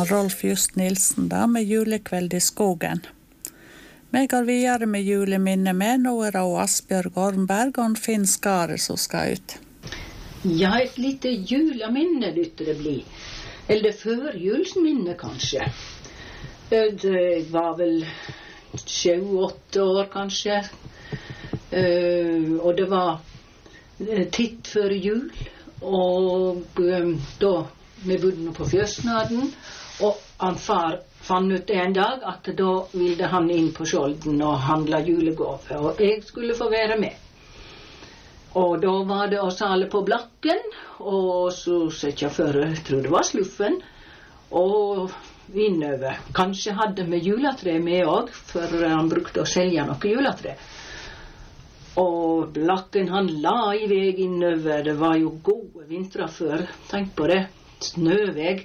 han Rolf Just Nilsen da, med julekveld i skogen. Vi går videre med juleminne med, nå det Asbjørg Ormberg og Finn Skare som skal ut. Ja, et lite juleminne lytter det bli. Eller førjulsminne kanskje. Det var vel 7-8 år kanskje. Og det var titt før jul. Og da vi bodde på Fjøsnaden. Og han far fann ut en dag at da ville han inn på Skjolden og handle julegave. Og jeg skulle få være med. Og da var det å sale på Blakken, og så sett jeg før, jeg tror det var Sluffen, og innover. Kanskje hadde vi juletre med også, for han brukte å selge noe juletre. Og Blakken han la i veg innover, det var jo gode vintre før, tenk på det, snøveg.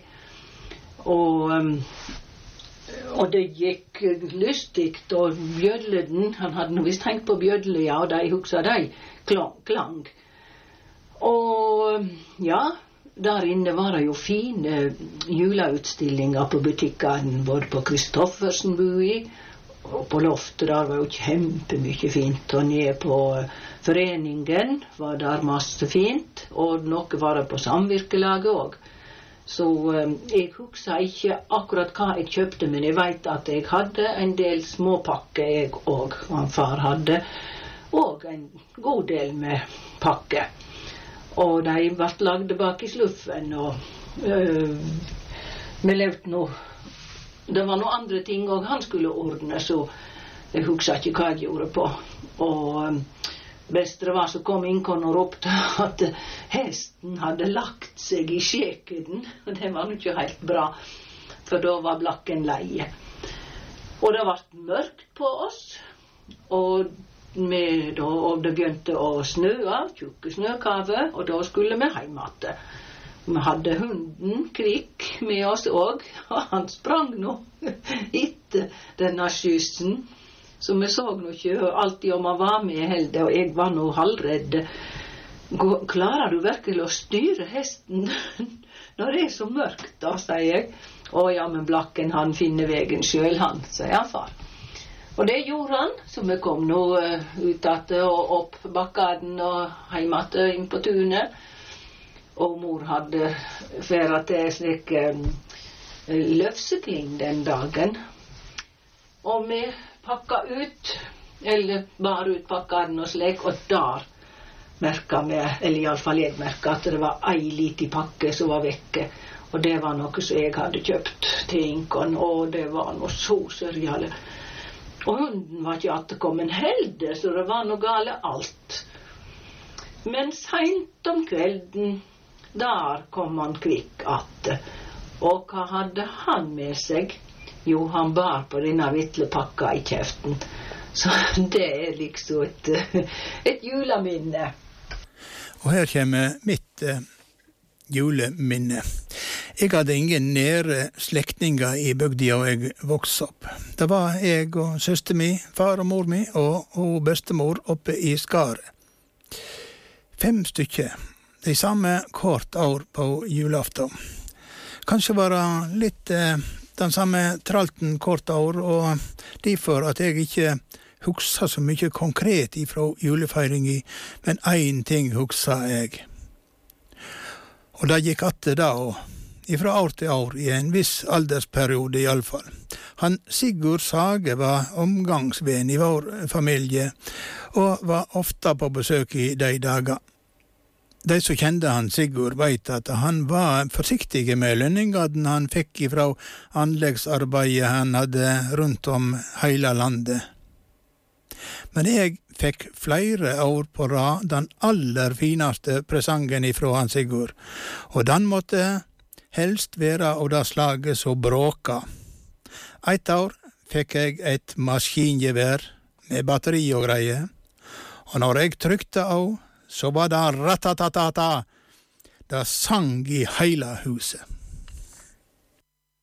Og det gikk lystigt, og bjødleden, han hadde nå visst tenkt på bjødle, ja, og de huksa de, klang. Og ja, der inne var det jo fine juleutstillinger på butikkene, både på Kristoffersen bui, og på loftet der var jo kjempemye fint, og nede på foreningen var der masse fint, og noe var det på samvirkelaget også. Så jeg husker ikke akkurat hva jeg kjøpte, men jeg vet at jeg hadde en del småpakker jeg og han far hadde, og en god del med pakke. Og de ble lagde bak i Sluffen, og vi levde nå. Det var noen andre ting og han skulle ordne, så jeg husker ikke hva jeg gjorde på. Og Bestre var så kom innkon og ropte at hesten hadde lagt seg i skjekeden, og det var ikke helt bra, for da var Blakken leie. Og det var mørkt på oss, og det begynte å snøa, tjukke snøkave, og da skulle vi hjem igjen. Vi hadde hunden Kvikk med oss også, og han sprang nå etter denne skyssen. Så vi så nå ikke alltid om han var med heller, og jeg var nå halvredd. Klarer du virkelig å styre hesten når det så mørkt, da, sier jeg. Å ja, men Blakken han finner vegen selv, han, sier han far. Og det gjorde han, så vi kom nå ut og opp bakkaden og hjem inn på tunet. Og mor hadde færet til slik løfsekling den dagen. Og vi pakka ut, eller bar ut pakkaden og slik, og der merket vi, eller i alle fall jeg merket, at det var ei liten pakke som var vekke. Og det var noe som jeg hadde kjøpt til Inkon, og det var noe så sørgelig. Og hunden var ikke atkommen heller, så det var noe gale alt. Men sent om kvelden, der kom han Kvikk att. Og hva hadde han med seg? Jo, han bar på denne vitlepakka i kjeften. Så det liksom et juleminne. Og her kommer mitt juleminne. Jeg hadde ingen nære slektninger i bygda og jeg vokste opp. Det var jeg og søster mi, far og mor mi og bestemor oppe i Skare. 5 stykker, de samme kvart år på julaften. Kanskje var det litt den samme tralten kvart år, og derfor at jeg ikke husker så mye konkret ifra julefeiringen, men en ting husker jeg. Og det gikk atter da, og ifra år til år, i en viss aldersperiode i alle fall. Han Sigurd Sage var omgangsvenn i vår familie, og var ofte på besøk i de dager. De som kjente han Sigurd vet at han var forsiktig med lønningene han fikk ifra anleggsarbeidet han hadde rundt om hele landet. Men jeg fikk flere år på rad den aller fineste presangen ifra han Sigurd, og den måtte helst være av det slaget som bråka. Et år fikk jeg et maskingevær med batteri og greie, og når jeg trykte av, så var det ratatatata. Det sang i hele huset.